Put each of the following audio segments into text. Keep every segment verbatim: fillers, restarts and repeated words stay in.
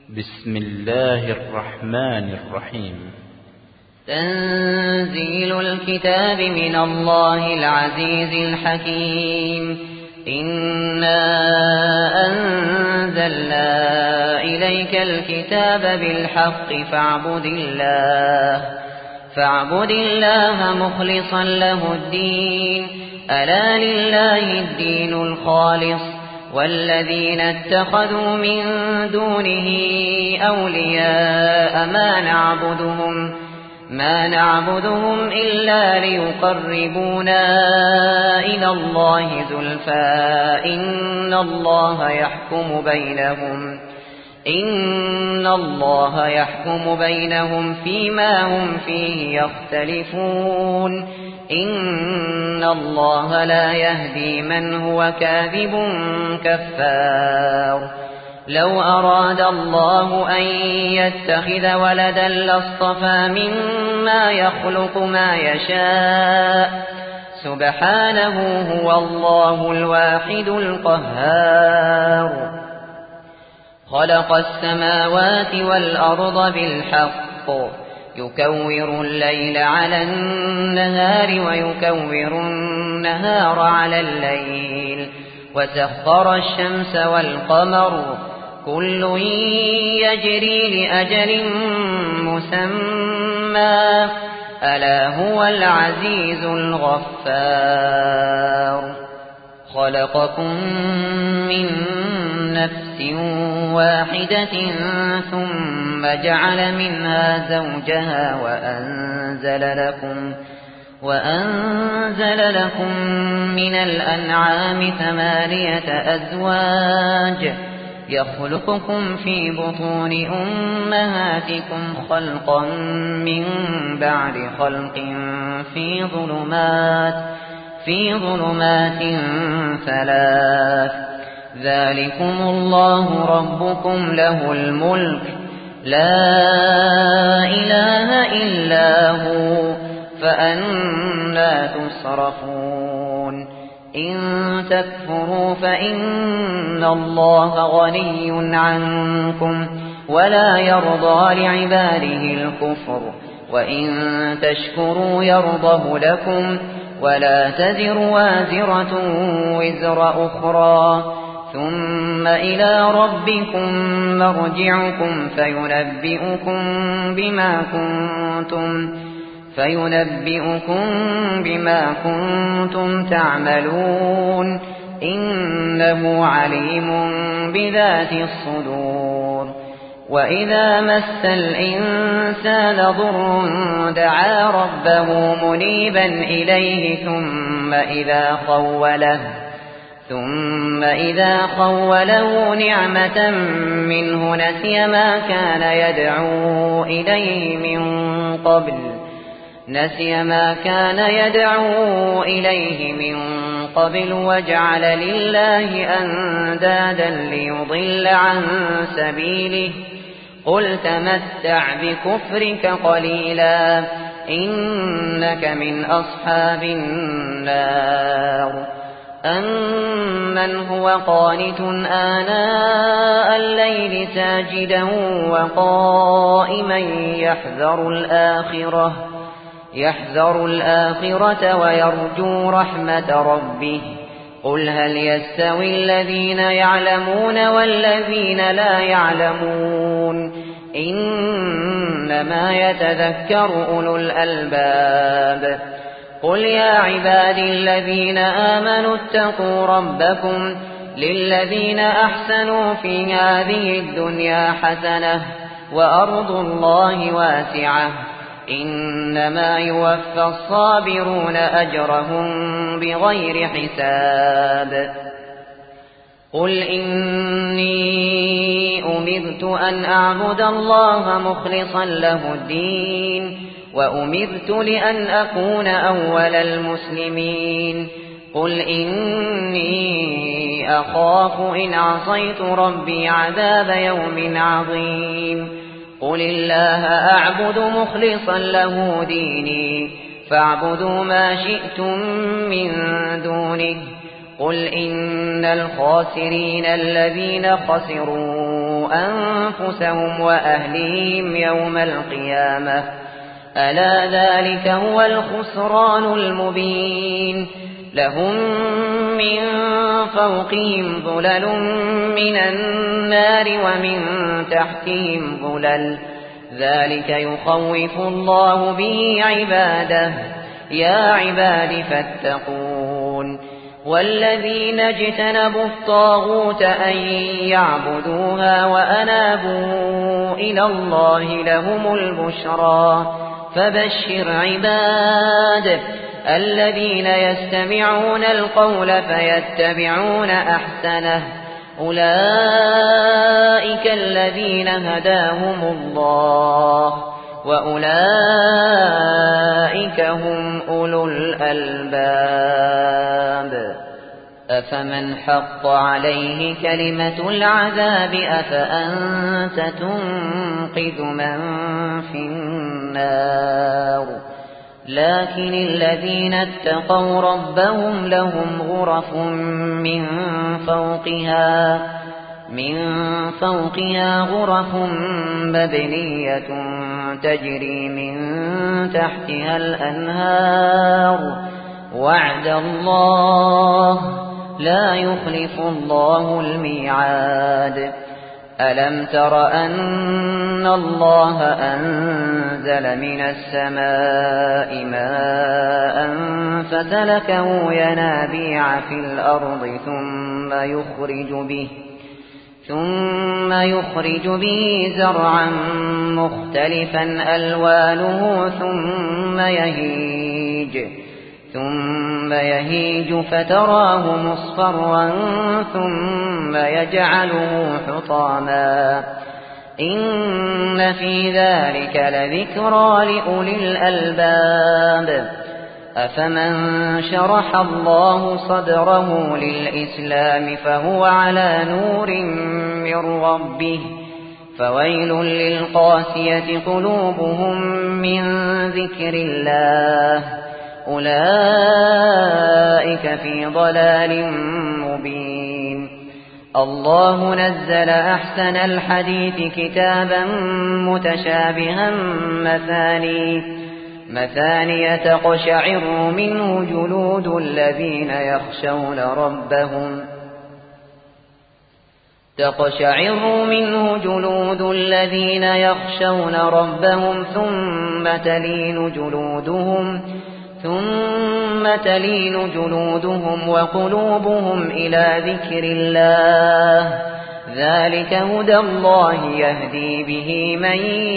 بسم الله الرحمن الرحيم. تنزيل الكتاب من الله العزيز الحكيم. إنا أنزلنا إليك الكتاب بالحق فاعبد الله فاعبد الله مخلصا له الدين. ألا لله الدين الخالص والذين اتخذوا من دونه أولياء ما نعبدهم ما نعبدهم إلا ليقربونا إلى الله زلفى إن الله يحكم بينهم إن الله يحكم بينهم فيما هم فيه يختلفون. إن الله لا يهدي من هو كاذب كفار. لو أراد الله أن يتخذ ولدا لاصطفى مما يخلق ما يشاء سبحانه هو الله الواحد القهار. خلق السماوات والأرض بالحق يكور الليل على النهار ويكور النهار على الليل وسخر الشمس والقمر كل يجري لأجل مسمى ألا هو العزيز الغفار. خلقكم من نفس واحدة ثم جعل منها زوجها وأنزل لكم وأنزل لكم من الأنعام ثمانية أزواج يخلقكم في بطون أمهاتكم خلقا من بعد خلق في ظلمات في ظلمات ثلاث. ذلكم الله ربكم له الملك لا إله إلا هو فأنى تصرفون. إن تكفروا فإن الله غني عنكم ولا يرضى لعباده الكفر وإن تشكروا يرضه لكم ولا تزر وازرة وزر أخرى ثم إلى ربكم مرجعكم فينبئكم بما كنتم فينبئكم بما كنتم تعملون. إنه عليم بذات الصدور. وإذا مس الإنسان ضر دعا ربه منيبا إليه ثم إذا خوله ثم إذا خوله نعمة منه نسي ما كان يدعو إليه من قبل نسي ما كان يدعو إليه من قبل وجعل لله أندادا ليضل عن سبيله. قل تمتع بكفرك قليلا إنك من أصحاب النار. أمن هو قانت آناء الليل ساجدا وقائما يحذر الآخرة يحذر الآخرة ويرجو رحمة ربه. قل هل يستوي الذين يعلمون والذين لا يعلمون إنما يتذكر أولو الألباب. قل يا عبادي الذين آمنوا اتقوا ربكم للذين أحسنوا في هذه الدنيا حسنة وأرض الله واسعة إنما يوفى الصابرون أجرهم بغير حساب. قل إني أمرت أن أعبد الله مخلصا له الدين وأمرت لأن أكون أول المسلمين. قل إني أخاف إن عصيت ربي عذاب يوم عظيم. قل الله أعبد مخلصا له ديني فاعبدوا ما شئتم من دونه. قل إن الخاسرين الذين خسروا أنفسهم أنفسهم وأهليهم يوم القيامة ألا ذلك هو الخسران المبين لهم من فوقهم ظلل من النار ومن تحتهم ظلل ذلك يخوف الله به عباده يا عباد فاتقون والذين اجتنبوا الطاغوت أن يعبدوها وأنابوا إلى الله لهم البشرى فبشر عباد الذين يستمعون القول فيتبعون أحسنه أولئك الذين هداهم الله وأولئك هم أولو الألباب أفمن حق عليه كلمة العذاب أفأنت تنقذ من في النار لكن الذين اتقوا ربهم لهم غرف من فوقها من فوقها غرف مبنية تجري من تحتها الأنهار وعد الله لا يخلف الله الميعاد ألم تر أن الله أنزل من السماء ماء فسلكه ينابيع في الأرض ثم يخرج به ثم يخرج به زرعا مختلفا ألوانه ثم يهيج ثم يهيج فتراه مصفرا ثم يجعله حطاما إن في ذلك لذكرى لأولي الألباب أفمن شرح الله صدره للإسلام فهو على نور من ربه فويل للقاسية قلوبهم من ذكر الله أولئك في ضلال مبين الله نزل أحسن الحديث كتابا متشابها مثاني مثاني تقشعر منه جلود الذين يخشون ربهم تقشعر منه جلود الذين يخشون ربهم ثم تلين جلودهم ثم تلين جلودهم وقلوبهم إلى ذكر الله ذلك هدى الله يهدي به من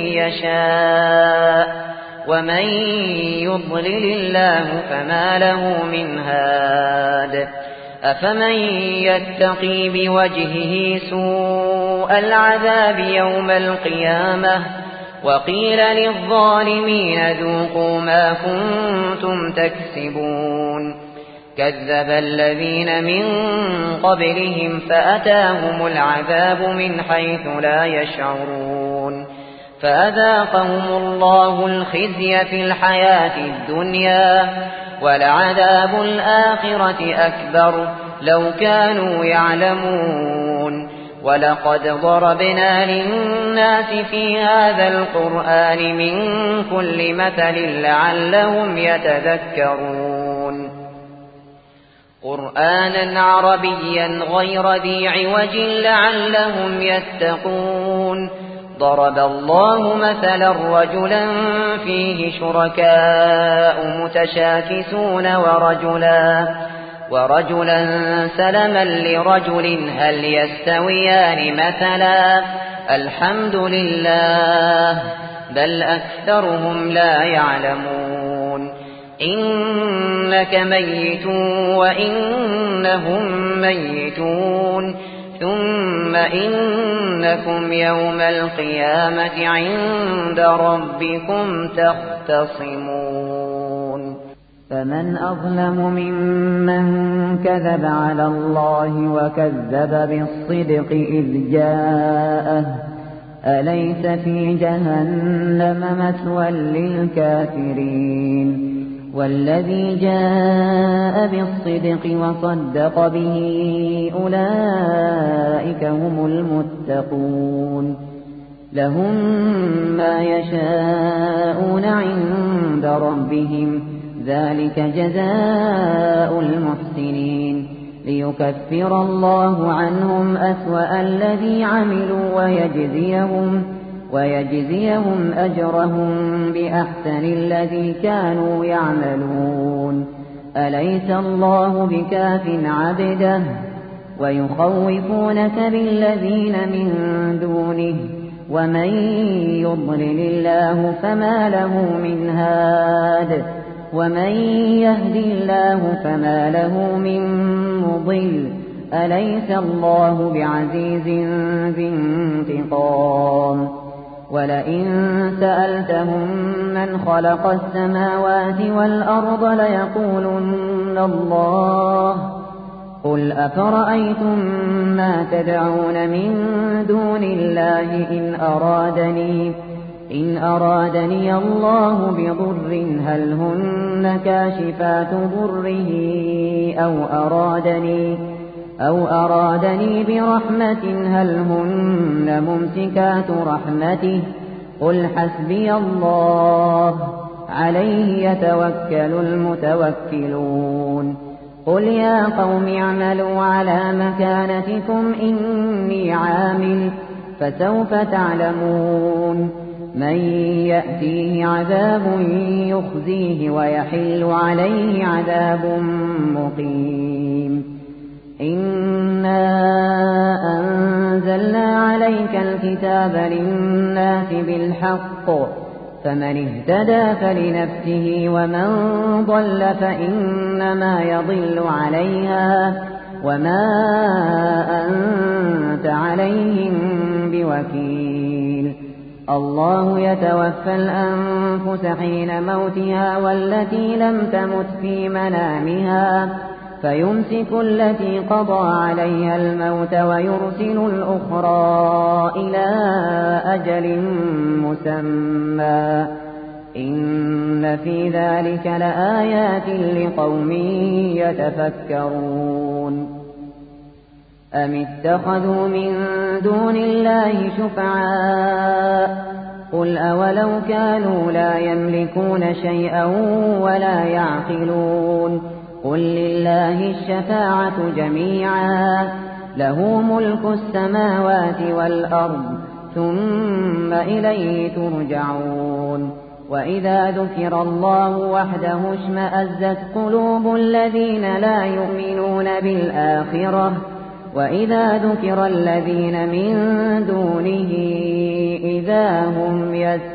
يشاء ومن يضلل الله فما له من هاد أفمن يتقي بوجهه سوء العذاب يوم القيامة وقيل للظالمين ذوقوا ما كنتم تكسبون كذب الذين من قبلهم فأتاهم العذاب من حيث لا يشعرون فأذاقهم الله الخزي في الحياة الدنيا ولعذاب الآخرة أكبر لو كانوا يعلمون ولقد ضربنا للناس في هذا القرآن من كل مثل لعلهم يتذكرون قرآنا عربيا غير ذي عوج لعلهم يتقون ضرب الله مثلا رجلا فيه شركاء متشاكسون ورجلا ورجلا سلما لرجل هل يستويان مثلا الحمد لله بل أكثرهم لا يعلمون إنك ميت وإنهم ميتون ثم إنكم يوم القيامة عند ربكم تختصمون فمن أظلم ممن كذب على الله وكذب بالصدق إذ جاءه أليس في جهنم مثوى للكافرين والذي جاء بالصدق وصدق به أولئك هم المتقون لهم ما يشاءون عند ربهم ذلك جزاء المحسنين ليكفر الله عنهم أسوأ الذي عملوا ويجزيهم, ويجزيهم أجرهم بأحسن الذي كانوا يعملون أليس الله بكاف عبده ويخوفونك بالذين من دونه ومن يضلل الله فما له من هاد ومن يهد الله فما له من مضل أليس الله بعزيز ذي انتقام ولئن سألتهم من خلق السماوات والأرض ليقولن الله قل أفرأيتم ما تدعون من دون الله إن أرادني إن أرادني الله بضر هل هن كاشفات ضره أو أرادني أو أرادني برحمة هل هن ممسكات رحمته قل حسبي الله عليه يتوكل المتوكلون قل يا قوم اعملوا على مكانتكم إني عامل فسوف تعلمون من يأتيه عذاب يخزيه ويحل عليه عذاب مقيم إنا أنزلنا عليك الكتاب للناس بالحق فمن اهتدى فلنفسه ومن ضل فإنما يضل عليها وما أنت عليهم بوكيل الله يتوفى الأنفس حين موتها والتي لم تمت في منامها فيمسك التي قضى عليها الموت ويرسل الأخرى إلى أجل مسمى إن في ذلك لآيات لقوم يتفكرون أم اتخذوا من دون الله شفعاء قل أولو كانوا لا يملكون شيئا ولا يعقلون قل لله الشفاعة جميعا له ملك السماوات والأرض ثم إليه ترجعون وإذا ذكر الله وحده اشمأزت قلوب الذين لا يؤمنون بالآخرة وإذا ذكر الذين من دونه إذا هم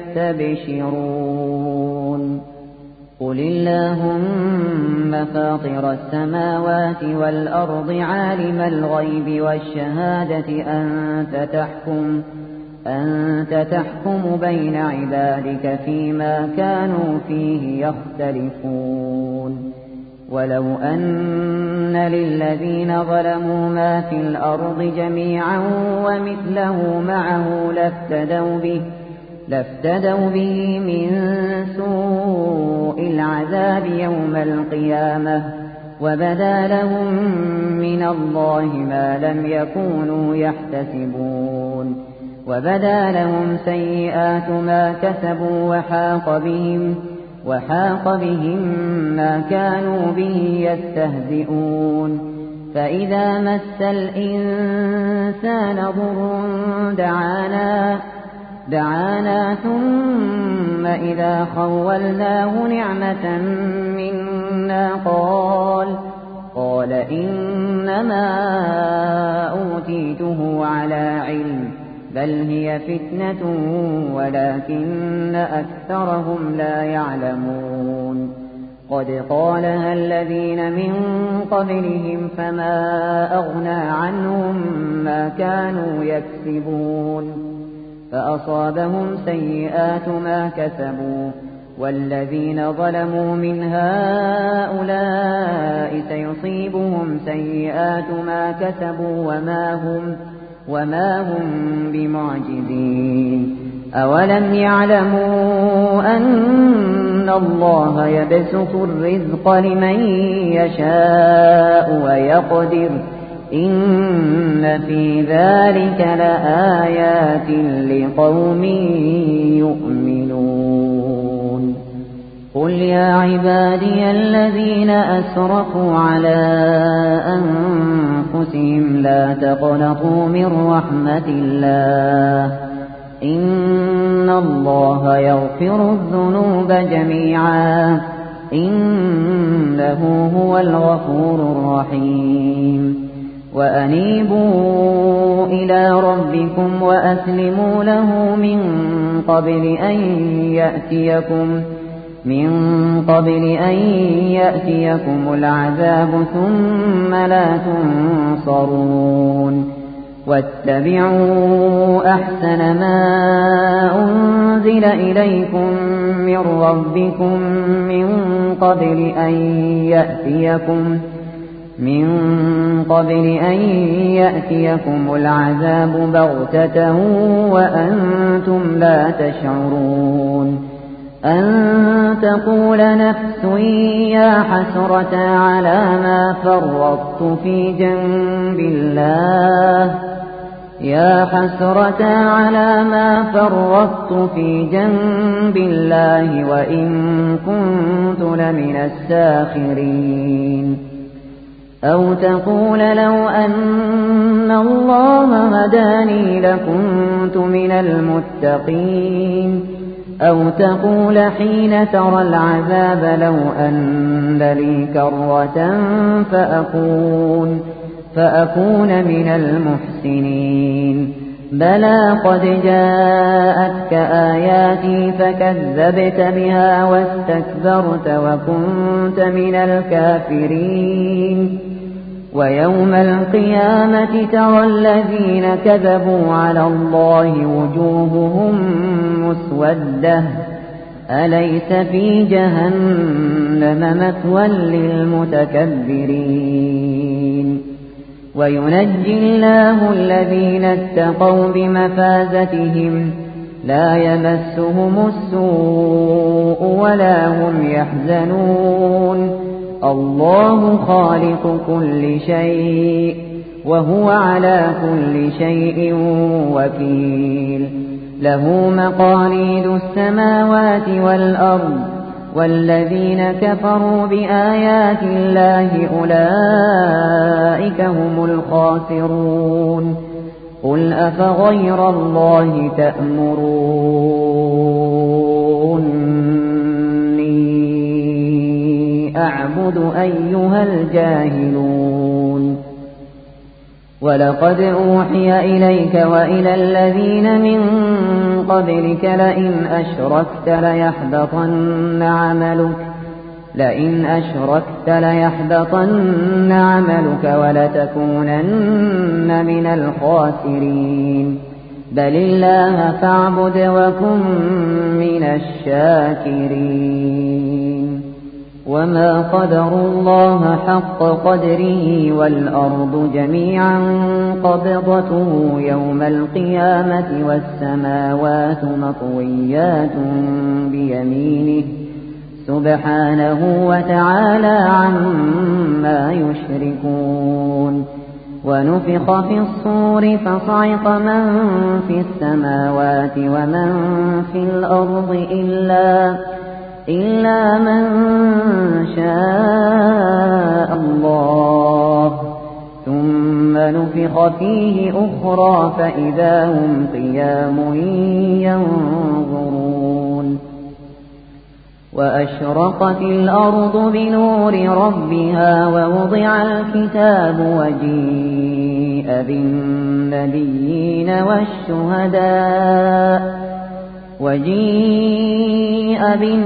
يستبشرون قل اللهم فاطر السماوات والأرض عالم الغيب والشهادة أنت تحكم أنت تحكم بين عبادك فيما كانوا فيه يختلفون ولو أن للذين ظلموا ما في الأرض جميعا ومثله معه لافتدوا به لافتدوا به من سوء العذاب يوم القيامة وبدا لهم من الله ما لم يكونوا يحتسبون وبدا لهم سيئات ما كسبوا وحاق بهم وحاق بهم ما كانوا به يستهزئون فإذا مس الإنسان ضر دعانا دعانا ثم إذا خولناه نعمة منا قال قال إنما أوتيته على علم بل هي فتنة ولكن أكثرهم لا يعلمون قد قالها الذين من قبلهم فما أغنى عنهم ما كانوا يكسبون فأصابهم سيئات ما كسبوا والذين ظلموا من هؤلاء سيصيبهم سيئات ما كسبوا وما هم وما هم بمعجزين أولم يعلموا أن الله يبسط الرزق لمن يشاء ويقدر إن في ذلك لآيات لقوم يؤمنون قل يا عبادي الذين أسرفوا على أنفسهم لا تقنطوا من رحمة الله إن الله يغفر الذنوب جميعا إنه هو الغفور الرحيم وأنيبوا إلى ربكم وأسلموا له من قبل أن يأتيكم من قبل أن يأتيكم العذاب ثم لا تنصرون واتبعوا أحسن ما أنزل إليكم من ربكم من قبل أن يأتيكم من قبل أن يأتيكم العذاب بغتة وأنتم لا تشعرون أن تقول نفس يا حسرة على ما فرطت في جنب الله يا حسرة على ما فرطت في جنب الله وإن كنت لمن الساخرين أو تقول لو أن الله هداني لكنت من المتقين أو تقول حين ترى العذاب لو أن لي كرة فأكون, فأكون من المحسنين بلى قد جاءتك آياتي فكذبت بها واستكبرت وكنت من الكافرين ويوم القيامة ترى الذين كذبوا على الله وجوههم مسودة أليس في جهنم مثوى للمتكبرين وينجي الله الذين اتقوا بمفازتهم لا يمسهم السوء ولا هم يحزنون الله خالق كل شيء وهو على كل شيء وكيل له مقاليد السماوات والأرض والذين كفروا بآيات الله أولئك هم الخاسرون قل أفغير الله تأمروني أعبد أيها الجاهلون ولقد أوحي إليك وإلى الذين من قبلك لئن أشركت ليحبطن عملك لئن أشركت ليحبطن عملك ولتكونن من الخاسرين بل الله فاعبد وكن من الشاكرين وما قدروا الله حق قدره والأرض جميعا قبضته يوم القيامة والسماوات مطويات بيمينه سبحانه وتعالى عما يشركون ونفخ في الصور فصعق من في السماوات ومن في الأرض إلا إلا من شاء الله ثم نفخ فيه أخرى فإذا هم قيام ينظرون وأشرقت الأرض بنور ربها ووضع الكتاب وجيء بالنبيين والشهداء وجيء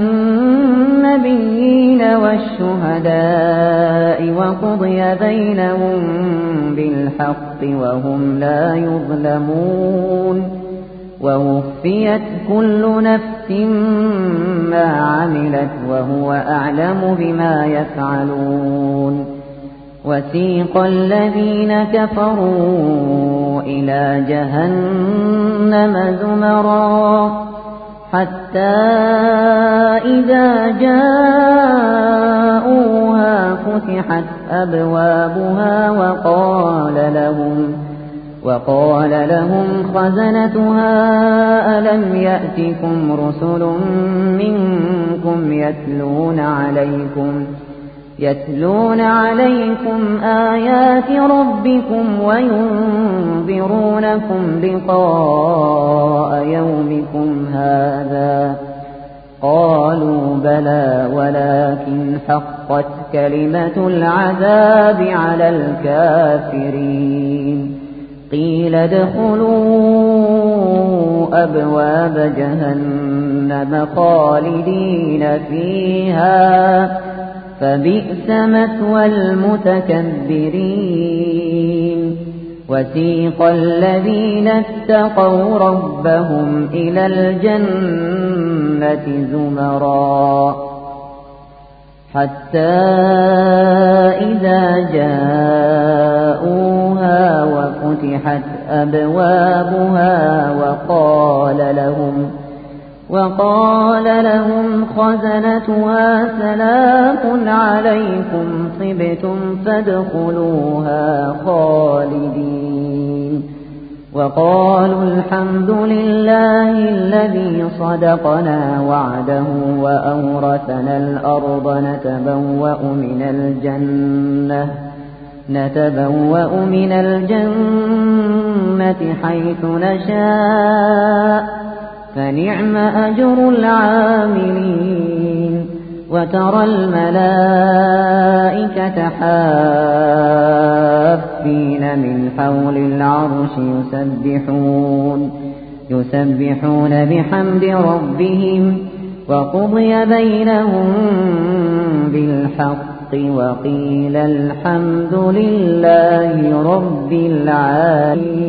بالنبيين والشهداء وقضي بينهم بالحق وهم لا يظلمون ووفيت كل نفس ما عملت وهو أعلم بما يفعلون وسيق الذين كفروا إلى جهنم زمرا حتى إذا جاءوها فتحت أبوابها وقال لهم وقال لهم خزنتها ألم يأتكم رسل منكم يتلون عليكم يتلون عليكم آيات ربكم وينذرونكم لقاء يومكم هذا قالوا بلى ولكن حقت كلمة العذاب على الكافرين قيل ادخلوا أبواب جهنم خالدين فيها فبئس مثوى المتكبرين وسيق الذين اتقوا ربهم إلى الجنة زمرا حتى إذا جاءوها وفتحت أبوابها وقال لهم وقال لهم خزنتها سلام عليكم طبتم فادخلوها خالدين وقالوا الحمد لله الذي صدقنا وعده وأورثنا الأرض نتبوأ من الجنة نتبوأ من الجنة حيث نشاء فنعم أجر العاملين وترى الملائكة حافين من حول العرش يسبحون يسبحون بحمد ربهم وقضي بينهم بالحق وقيل الحمد لله رب العالمين.